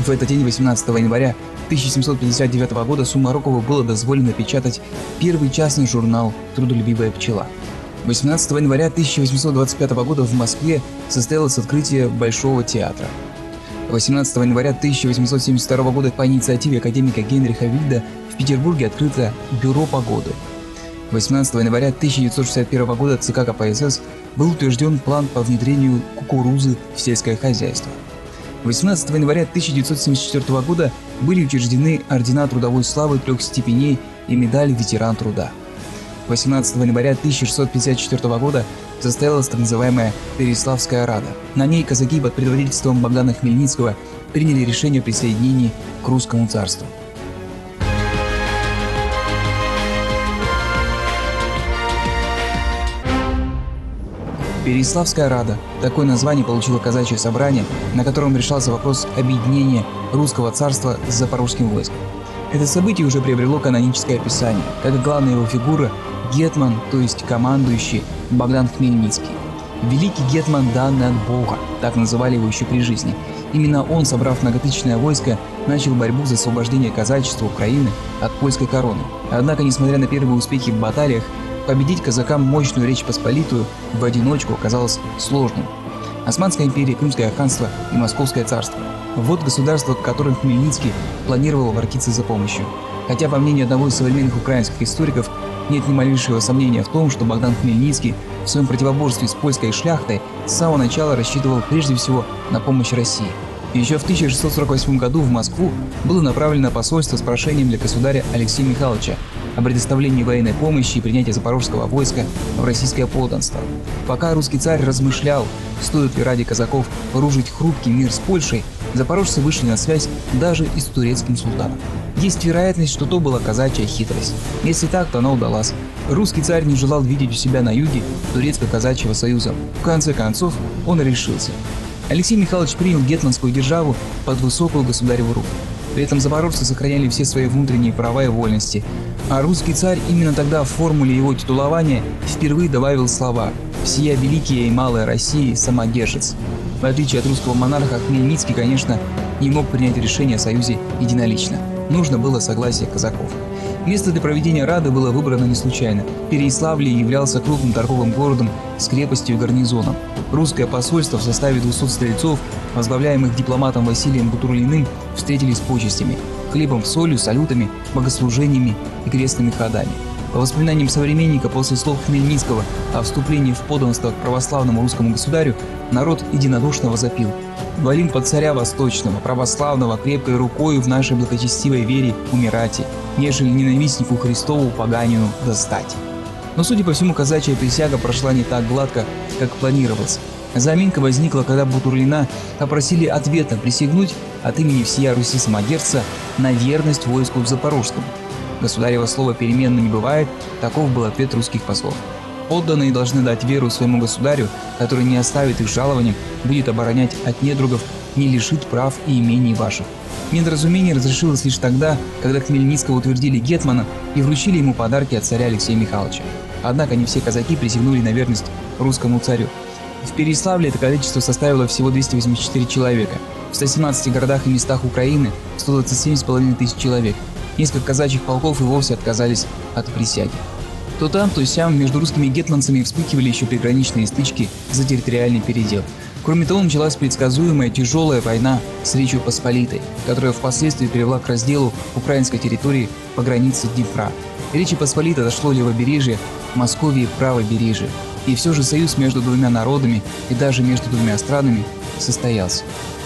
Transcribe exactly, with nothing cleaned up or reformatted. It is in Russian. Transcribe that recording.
В этот день, восемнадцатого января тысяча семьсот пятьдесят девятого года, Сумарокову было дозволено печатать первый частный журнал «Трудолюбивая пчела». восемнадцатого января тысяча восемьсот двадцать пятого года в Москве состоялось открытие Большого театра. восемнадцатого января тысяча восемьсот семьдесят второго года по инициативе академика Генриха Вильда в Петербурге открыто Бюро погоды. восемнадцатого января тысяча девятьсот шестьдесят первого года ЦК КПСС был утвержден план по внедрению кукурузы в сельское хозяйство. восемнадцатого января тысяча девятьсот семьдесят четвёртого года были учреждены ордена трудовой славы трех степеней и медаль «Ветеран труда». восемнадцатого января тысяча шестьсот пятьдесят четвёртого года состоялась так называемая Переяславская рада. На ней казаки под предводительством Богдана Хмельницкого приняли решение о присоединении к русскому царству. Переяславская рада – такое название получило казачье собрание, на котором решался вопрос объединения русского царства с запорожским войском. Это событие уже приобрело каноническое описание, как и главная его фигура – гетман, то есть командующий Богдан Хмельницкий. Великий гетман, данный от Бога, так называли его еще при жизни. Именно он, собрав многотысячное войско, начал борьбу за освобождение казачества Украины от польской короны. Однако, несмотря на первые успехи в баталиях, победить казакам мощную Речь Посполитую в одиночку оказалось сложным. Османская империя, Крымское ханство и Московское царство – вот государства, к которым Хмельницкий планировал обратиться за помощью. Хотя, по мнению одного из современных украинских историков, нет ни малейшего сомнения в том, что Богдан Хмельницкий в своем противоборстве с польской шляхтой с самого начала рассчитывал прежде всего на помощь России. Еще в тысяча шестьсот сорок восьмом году в Москву было направлено посольство с прошением для государя Алексея Михайловича о предоставлении военной помощи и принятии запорожского войска в российское подданство. Пока русский царь размышлял, стоит ли ради казаков вооружить хрупкий мир с Польшей, запорожцы вышли на связь даже и с турецким султаном. Есть вероятность, что то была казачья хитрость. Если так, то она удалась. Русский царь не желал видеть у себя на юге турецко-казачьего союза. В конце концов, он решился. Алексей Михайлович принял гетманскую державу под высокую государеву руку. При этом запорожцы сохраняли все свои внутренние права и вольности. А русский царь именно тогда в формуле его титулования впервые добавил слова «Всея великая и малая России самодержец». В отличие от русского монарха, Хмельницкий, конечно, не мог принять решение о союзе единолично. Нужно было согласие казаков. Место для проведения рады было выбрано не случайно. Переяславль являлся крупным торговым городом с крепостью и гарнизоном. Русское посольство в составе двухсот стрельцов, возглавляемых дипломатом Василием Бутурлиным, встретились с почестями, хлебом, солью, салютами, богослужениями и крестными ходами. По воспоминаниям современника, после слов Хмельницкого о вступлении в подданство к православному русскому государю, народ единодушно возопил: «Волим под царя восточного, православного, крепкой рукою в нашей благочестивой вере умирати, нежели ненавистнику Христову поганину достать». Но, судя по всему, казачья присяга прошла не так гладко, как планировалось. Заминка возникла, когда Бутурлина попросили ответно присягнуть от имени всея Руси самодержца на верность войску запорожскому. Государево слово переменно не бывает, таков был ответ русских послов. Подданные должны дать веру своему государю, который не оставит их жалованием, будет оборонять от недругов, не лишит прав и имений ваших. Недоразумение разрешилось лишь тогда, когда Хмельницкого утвердили гетмана и вручили ему подарки от царя Алексея Михайловича. Однако не все казаки присягнули на верность русскому царю. В Переяславле это количество составило всего двести восемьдесят четыре человека. В ста семнадцати городах и местах Украины сто двадцать семь с половиной тысяч человек. Несколько казачьих полков и вовсе отказались от присяги. То там, то сям между русскими гетманцами вспыхивали еще приграничные стычки за территориальный передел. Кроме того, началась предсказуемая тяжелая война с Речью Посполитой, которая впоследствии привела к разделу украинской территории по границе Днепра. Речи Посполитой дошло левобережье, Московии правобережье. И все же союз между двумя народами и даже между двумя странами состоялся.